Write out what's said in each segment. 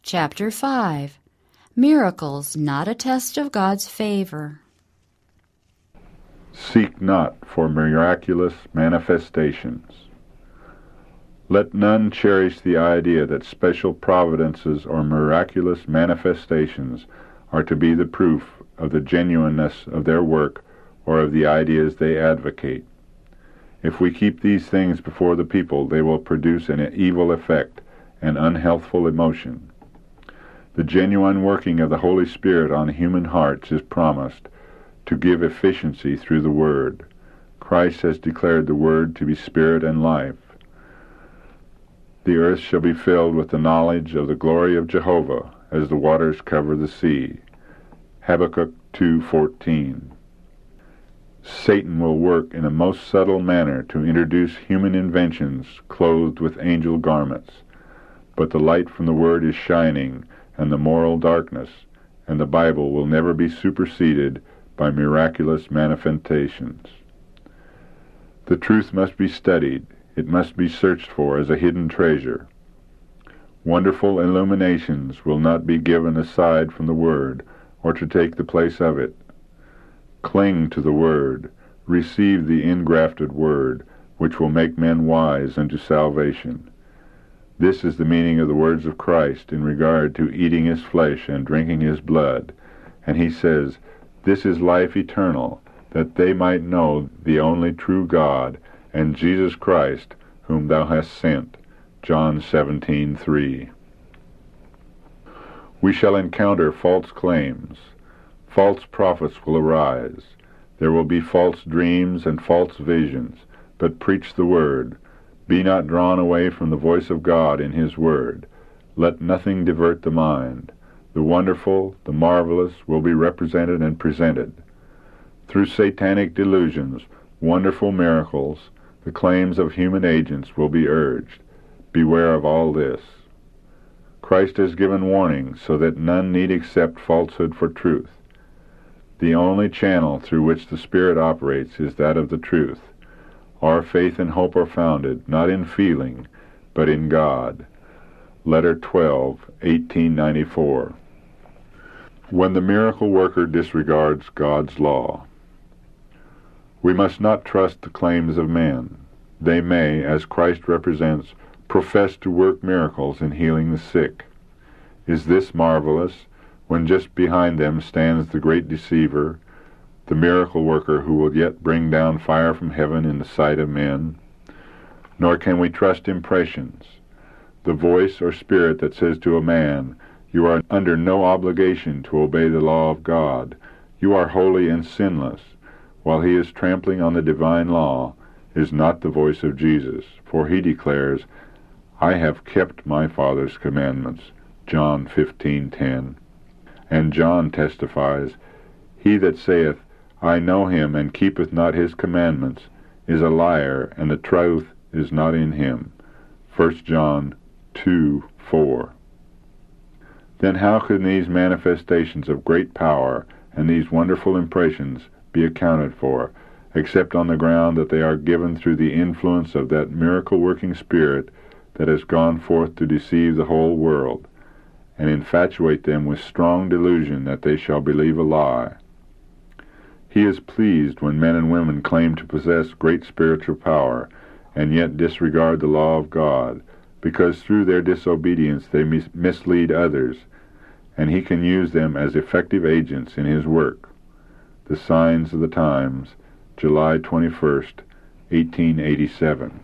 Chapter 5. Miracles Not a Test of God's Favor. Seek not for miraculous manifestations. Let none cherish the idea that special providences or miraculous manifestations are to be the proof of the genuineness of their work or of the ideas they advocate. If we keep these things before the people, they will produce an evil effect, an unhealthful emotion. The genuine working of the Holy Spirit on human hearts is promised to give efficiency through the Word. Christ has declared the Word to be spirit and life. The earth shall be filled with the knowledge of the glory of Jehovah, as the waters cover the sea. Habakkuk 2:14. Satan will work in a most subtle manner to introduce human inventions clothed with angel garments, but the light from the Word is shining, and the moral darkness, and the Bible will never be superseded by miraculous manifestations. The truth must be studied. It must be searched for as a hidden treasure. Wonderful illuminations will not be given aside from the Word, or to take the place of it. Cling to the Word. Receive the ingrafted Word, which will make men wise unto salvation. This is the meaning of the words of Christ in regard to eating his flesh and drinking his blood. And he says, "This is life eternal, that they might know the only true God, and Jesus Christ, whom thou hast sent." John 17:3. We shall encounter false claims. False prophets will arise. There will be false dreams and false visions, but preach the Word. Be not drawn away from the voice of God in his Word. Let nothing divert the mind. The wonderful, the marvelous will be represented and presented. Through satanic delusions, wonderful miracles, the claims of human agents will be urged. Beware of all this. Christ has given warning so that none need accept falsehood for truth. The only channel through which the Spirit operates is that of the truth. Our faith and hope are founded, not in feeling, but in God. Letter 12, 1894. When the miracle worker disregards God's law. We must not trust the claims of men. They may, as Christ represents, profess to work miracles in healing the sick. Is this marvelous, when just behind them stands the great deceiver, the miracle worker who will yet bring down fire from heaven in the sight of men? Nor can we trust impressions. The voice or spirit that says to a man, "You are under no obligation to obey the law of God. You are holy and sinless," while he is trampling on the divine law, is not the voice of Jesus, for he declares, "I have kept my Father's commandments," John 15:10. And John testifies, "He that saith, I know him, and keepeth not his commandments, is a liar, and the truth is not in him." 1 John 2:4. Then how can these manifestations of great power and these wonderful impressions be accounted for, except on the ground that they are given through the influence of that miracle-working Spirit that has gone forth to deceive the whole world, and infatuate them with strong delusion that they shall believe a lie? He is pleased when men and women claim to possess great spiritual power, and yet disregard the law of God, because through their disobedience they mislead others, and he can use them as effective agents in his work. The Signs of the Times, July 21st, 1887.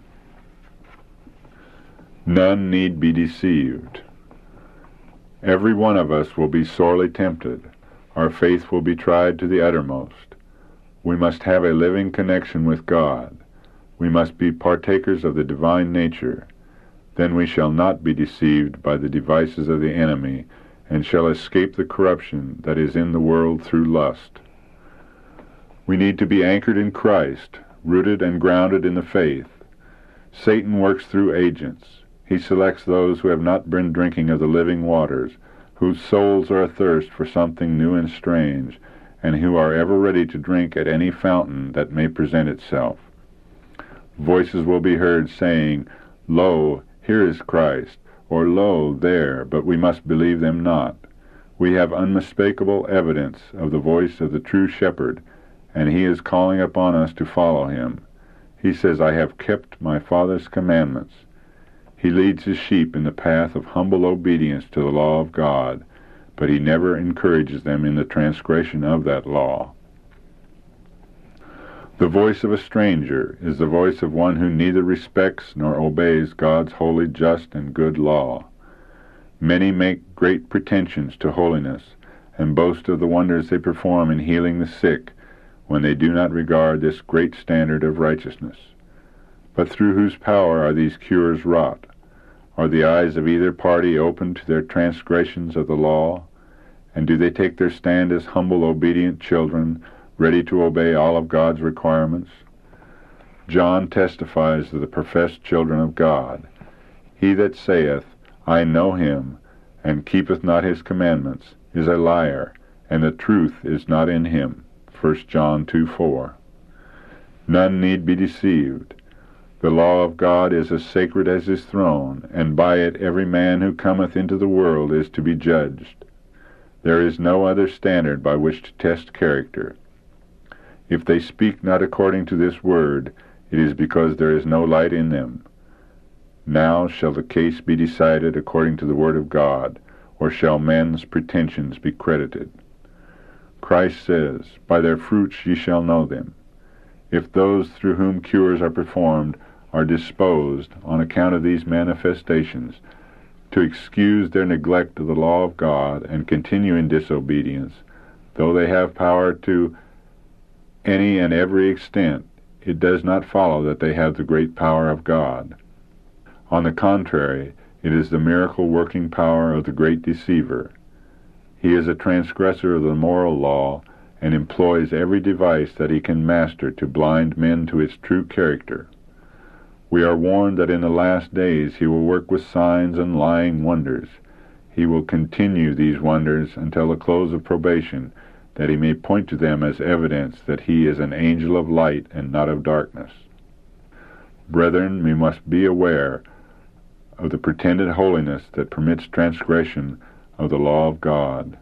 None need be deceived. Every one of us will be sorely tempted. Our faith will be tried to the uttermost. We must have a living connection with God. We must be partakers of the divine nature. Then we shall not be deceived by the devices of the enemy, and shall escape the corruption that is in the world through lust. We need to be anchored in Christ, rooted and grounded in the faith. Satan works through agents. He selects those who have not been drinking of the living waters, whose souls are athirst for something new and strange, and who are ever ready to drink at any fountain that may present itself. Voices will be heard saying, "Lo, here is Christ," or lo, there, but we must believe them not. We have unmistakable evidence of the voice of the true shepherd, and he is calling upon us to follow him. He says, I have kept my Father's commandments. He leads his sheep in the path of humble obedience to the law of God, but he never encourages them in the transgression of that law. The voice of a stranger is the voice of one who neither respects nor obeys God's holy, just, and good law. Many make great pretensions to holiness, and boast of the wonders they perform in healing the sick, when they do not regard this great standard of righteousness. But through whose power are these cures wrought? Are the eyes of either party open to their transgressions of the law? And do they take their stand as humble, obedient children, ready to obey all of God's requirements? John testifies of the professed children of God. He that saith, I know him, and keepeth not his commandments, is a liar, and the truth is not in him. 1 John 2:4. None need be deceived. The law of God is as sacred as his throne, and by it every man who cometh into the world is to be judged. There is no other standard by which to test character. If they speak not according to this word, it is because there is no light in them. Now shall the case be decided according to the word of God, or shall men's pretensions be credited? Christ says, By their fruits ye shall know them. If those through whom cures are performed are disposed, on account of these manifestations, to excuse their neglect of the law of God and continue in disobedience, though they have power to any and every extent, it does not follow that they have the great power of God. On the contrary, it is the miracle-working power of the great deceiver. He is a transgressor of the moral law, and employs every device that he can master to blind men to its true character. We are warned that in the last days he will work with signs and lying wonders. He will continue these wonders until the close of probation, that he may point to them as evidence that he is an angel of light and not of darkness. Brethren, we must be aware of the pretended holiness that permits transgression of the law of God.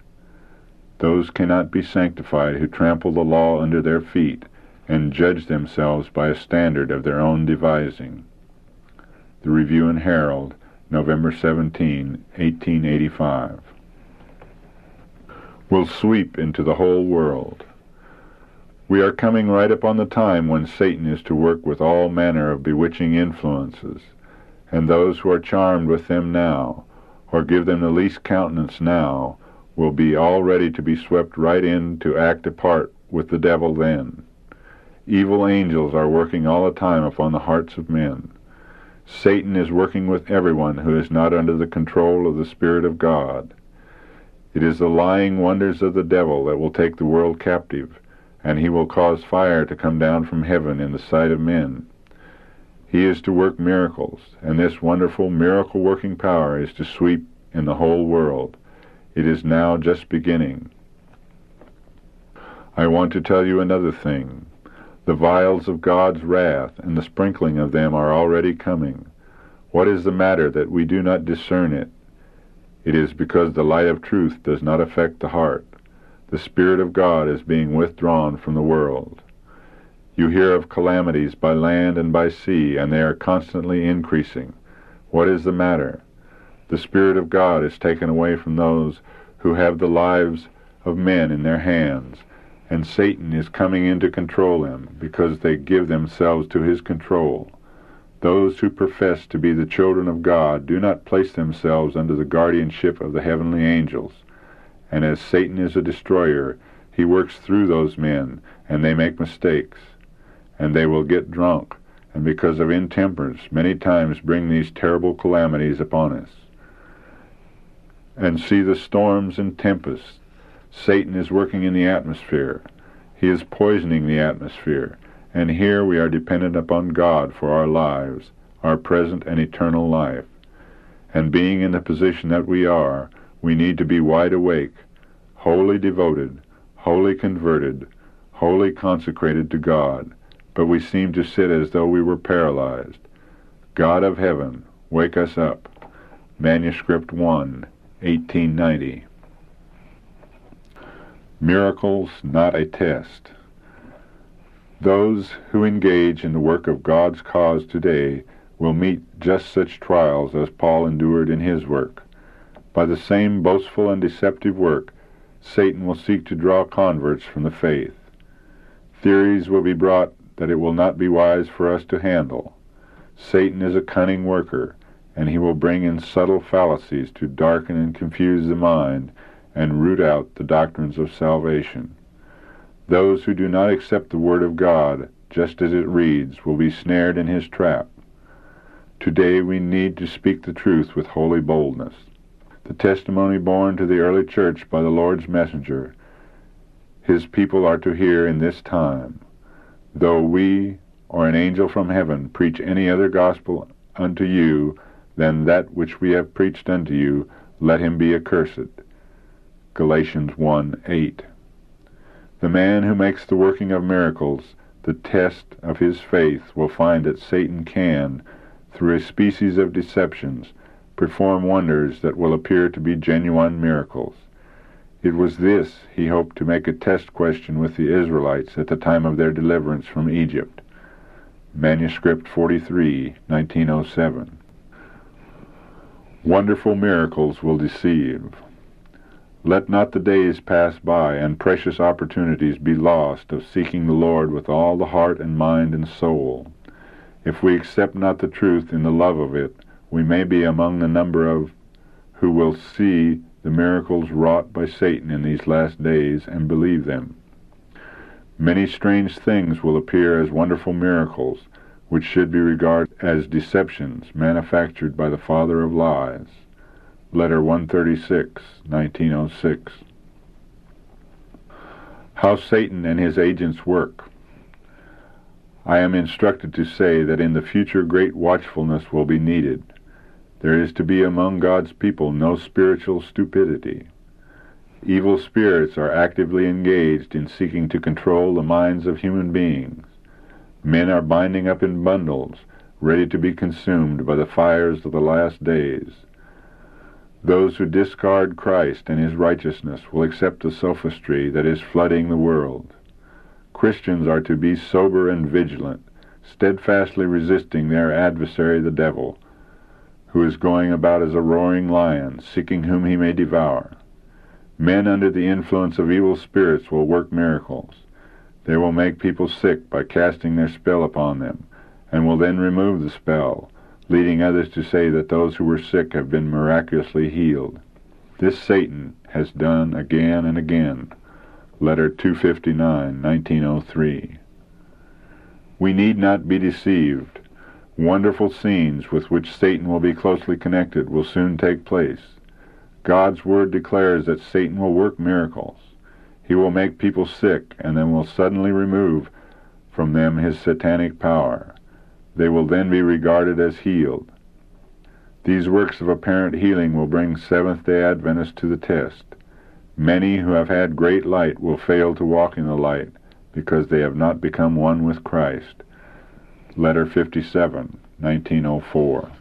Those cannot be sanctified who trample the law under their feet and judge themselves by a standard of their own devising. The Review and Herald, November 17, 1885. Will sweep into the whole world. We are coming right upon the time when Satan is to work with all manner of bewitching influences, and those who are charmed with them now, or give them the least countenance now, will be all ready to be swept right in to act a part with the devil then. Evil angels are working all the time upon the hearts of men. Satan is working with everyone who is not under the control of the Spirit of God. It is the lying wonders of the devil that will take the world captive, and he will cause fire to come down from heaven in the sight of men. He is to work miracles, and this wonderful miracle-working power is to sweep in the whole world. It is now just beginning. I want to tell you another thing. The vials of God's wrath and the sprinkling of them are already coming. What is the matter that we do not discern it? It is because the light of truth does not affect the heart. The Spirit of God is being withdrawn from the world. You hear of calamities by land and by sea, and they are constantly increasing. What is the matter? The Spirit of God is taken away from those who have the lives of men in their hands, and Satan is coming in to control them, because they give themselves to his control. Those who profess to be the children of God do not place themselves under the guardianship of the heavenly angels, and as Satan is a destroyer, he works through those men, and they make mistakes, and they will get drunk, and because of intemperance many times bring these terrible calamities upon us. And see the storms and tempests. Satan is working in the atmosphere. He is poisoning the atmosphere, and here we are dependent upon God for our lives, our present and eternal life. And being in the position that we are, we need to be wide awake, wholly devoted, wholly converted, wholly consecrated to God. But we seem to sit as though we were paralyzed. God of heaven, wake us up. Manuscript 1, 1890. Miracles not a test. Those who engage in the work of God's cause today will meet just such trials as Paul endured in his work. By the same boastful and deceptive work, Satan will seek to draw converts from the faith. Theories will be brought that it will not be wise for us to handle. Satan is a cunning worker, and he will bring in subtle fallacies to darken and confuse the mind and root out the doctrines of salvation. Those who do not accept the Word of God, just as it reads, will be snared in his trap. Today we need to speak the truth with holy boldness. The testimony borne to the early church by the Lord's messenger, his people are to hear in this time. Though we or an angel from heaven preach any other gospel unto you than that which we have preached unto you, let him be accursed. Galatians 1:8. The man who makes the working of miracles the test of his faith will find that Satan can, through a species of deceptions, perform wonders that will appear to be genuine miracles. It was this he hoped to make a test question with the Israelites at the time of their deliverance from Egypt. Manuscript 43, 1907. Wonderful miracles will deceive. Let not the days pass by and precious opportunities be lost of seeking the Lord with all the heart and mind and soul. If we accept not the truth in the love of it, we may be among the number of who will see the miracles wrought by Satan in these last days and believe them. Many strange things will appear as wonderful miracles, which should be regarded as deceptions manufactured by the father of lies. Letter 136, 1906. How Satan and his agents work. I am instructed to say that in the future great watchfulness will be needed. There is to be among God's people no spiritual stupidity. Evil spirits are actively engaged in seeking to control the minds of human beings. Men are binding up in bundles, ready to be consumed by the fires of the last days. Those who discard Christ and his righteousness will accept the sophistry that is flooding the world. Christians are to be sober and vigilant, steadfastly resisting their adversary the devil, who is going about as a roaring lion, seeking whom he may devour. Men under the influence of evil spirits will work miracles. They will make people sick by casting their spell upon them, and will then remove the spell, leading others to say that those who were sick have been miraculously healed. This Satan has done again and again. Letter 259, 1903. We need not be deceived. Wonderful scenes with which Satan will be closely connected will soon take place. God's word declares that Satan will work miracles. He will make people sick and then will suddenly remove from them his satanic power. They will then be regarded as healed. These works of apparent healing will bring Seventh-day Adventists to the test. Many who have had great light will fail to walk in the light because they have not become one with Christ. Letter 57, 1904.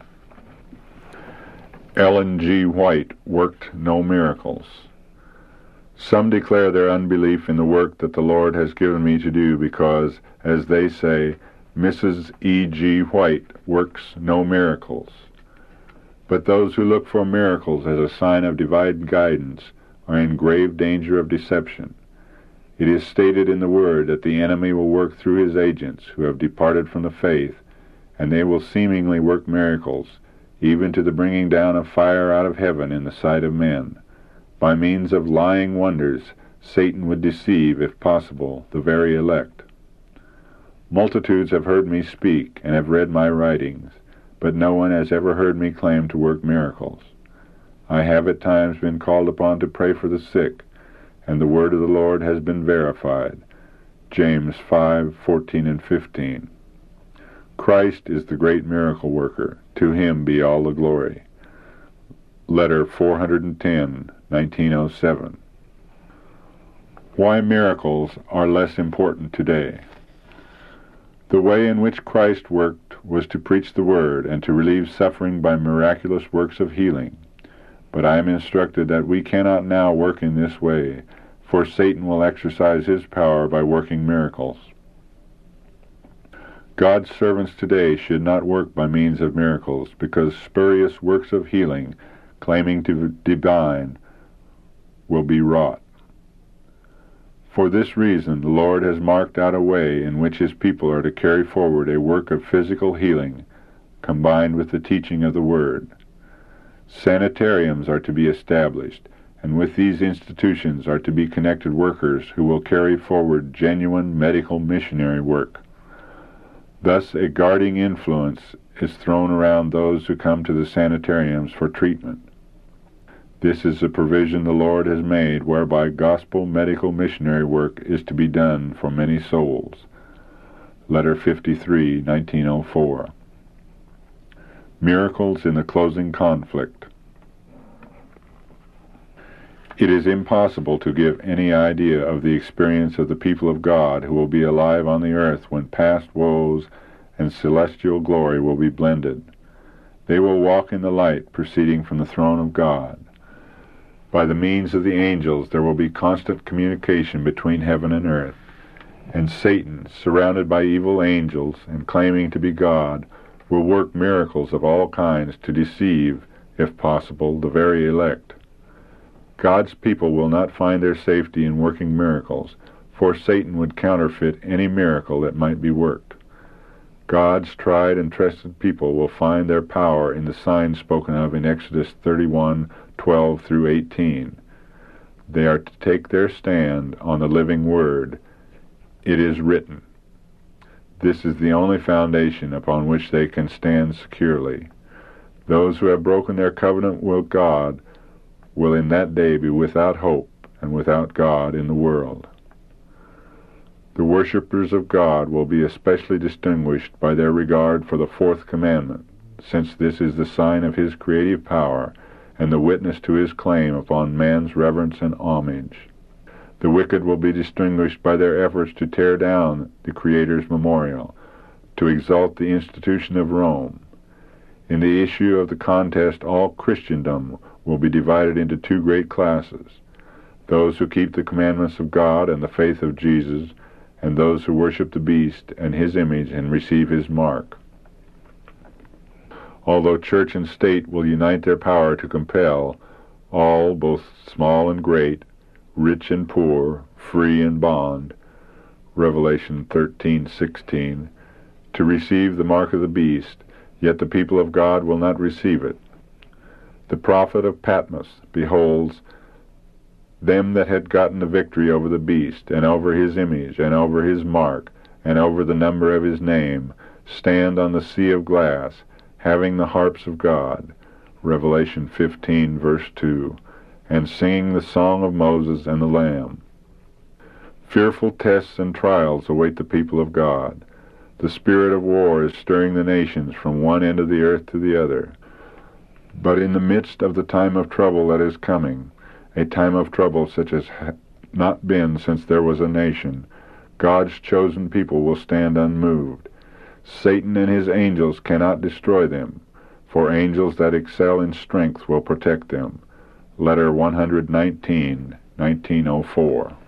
Ellen G. White worked no miracles. Some declare their unbelief in the work that the Lord has given me to do because, as they say, Mrs. E. G. White works no miracles. But those who look for miracles as a sign of divine guidance are in grave danger of deception. It is stated in the Word that the enemy will work through his agents who have departed from the faith, and they will seemingly work miracles, even to the bringing down of fire out of heaven in the sight of men. By means of lying wonders, Satan would deceive, if possible, the very elect. Multitudes have heard me speak and have read my writings, but no one has ever heard me claim to work miracles. I have at times been called upon to pray for the sick, and the word of the Lord has been verified. James 5:14 and 15. Christ is the great miracle worker. To him be all the glory. Letter 410, 1907. Why miracles are less important today. The way in which Christ worked was to preach the word and to relieve suffering by miraculous works of healing. But I am instructed that we cannot now work in this way, for Satan will exercise his power by working miracles. God's servants today should not work by means of miracles, because spurious works of healing, claiming to be divine, will be wrought. For this reason, the Lord has marked out a way in which his people are to carry forward a work of physical healing, combined with the teaching of the Word. Sanitariums are to be established, and with these institutions are to be connected workers who will carry forward genuine medical missionary work. Thus a guarding influence is thrown around those who come to the sanitariums for treatment. This is the provision the Lord has made whereby gospel medical missionary work is to be done for many souls. Letter 53, 1904. Miracles in the closing conflict. It is impossible to give any idea of the experience of the people of God who will be alive on the earth when past woes and celestial glory will be blended. They will walk in the light proceeding from the throne of God. By the means of the angels there will be constant communication between heaven and earth, and Satan, surrounded by evil angels and claiming to be God, will work miracles of all kinds to deceive, if possible, the very elect. God's people will not find their safety in working miracles, for Satan would counterfeit any miracle that might be worked. God's tried and trusted people will find their power in the signs spoken of in Exodus 31:12 through 18. They are to take their stand on the living Word. It is written. This is the only foundation upon which they can stand securely. Those who have broken their covenant with God will in that day be without hope and without God in the world. The worshippers of God will be especially distinguished by their regard for the fourth commandment, since this is the sign of his creative power and the witness to his claim upon man's reverence and homage. The wicked will be distinguished by their efforts to tear down the Creator's memorial, to exalt the institution of Rome. In the issue of the contest, all Christendom will be divided into two great classes: those who keep the commandments of God and the faith of Jesus, and those who worship the beast and his image and receive his mark. Although church and state will unite their power to compel all, both small and great, rich and poor, free and bond, Revelation 13:16, to receive the mark of the beast, yet the people of God will not receive it. The prophet of Patmos beholds them that had gotten the victory over the beast, and over his image, and over his mark, and over the number of his name, stand on the sea of glass, having the harps of God, Revelation 15, verse 2, and singing the song of Moses and the Lamb. Fearful tests and trials await the people of God. The spirit of war is stirring the nations from one end of the earth to the other. But in the midst of the time of trouble that is coming, a time of trouble such as has not been since there was a nation, God's chosen people will stand unmoved. Satan and his angels cannot destroy them, for angels that excel in strength will protect them. Letter 119, 1904.